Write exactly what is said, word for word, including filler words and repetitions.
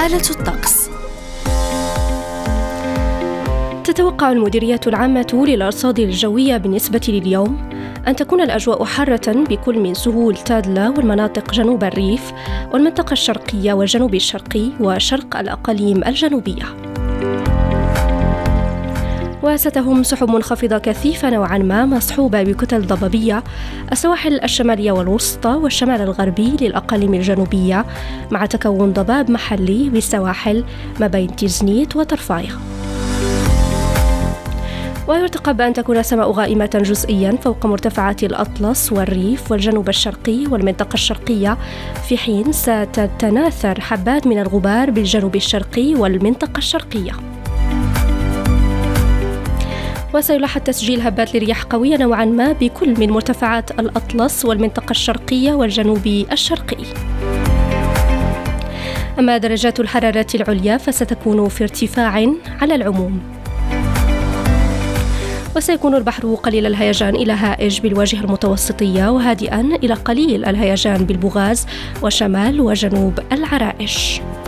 حالة الطقس. تتوقع المديرية العامة للأرصاد الجوية بالنسبة لليوم أن تكون الأجواء حارة بكل من سهول تادلا والمناطق جنوب الريف والمنطقة الشرقية والجنوب الشرقي وشرق الأقاليم الجنوبية. وستهم سحب منخفضة كثيفة نوعا ما مصحوبة بكتل ضبابية السواحل الشمالية والوسطى والشمال الغربي للأقاليم الجنوبية، مع تكون ضباب محلي بالسواحل ما بين تيزنيت وطرفاية. ويرتقب أن تكون السماء غائمة جزئيا فوق مرتفعات الأطلس والريف والجنوب الشرقي والمنطقة الشرقية، في حين ستتناثر حبات من الغبار بالجنوب الشرقي والمنطقة الشرقية. وسيلاحظ تسجيل هبات لرياح قوية نوعا ما بكل من مرتفعات الأطلس والمنطقة الشرقية والجنوب الشرقي. أما درجات الحرارة العليا فستكون في ارتفاع على العموم، وسيكون البحر قليل الهيجان إلى هائج بالواجهة المتوسطية وهادئا إلى قليل الهيجان بالبوغاز وشمال وجنوب العرائش.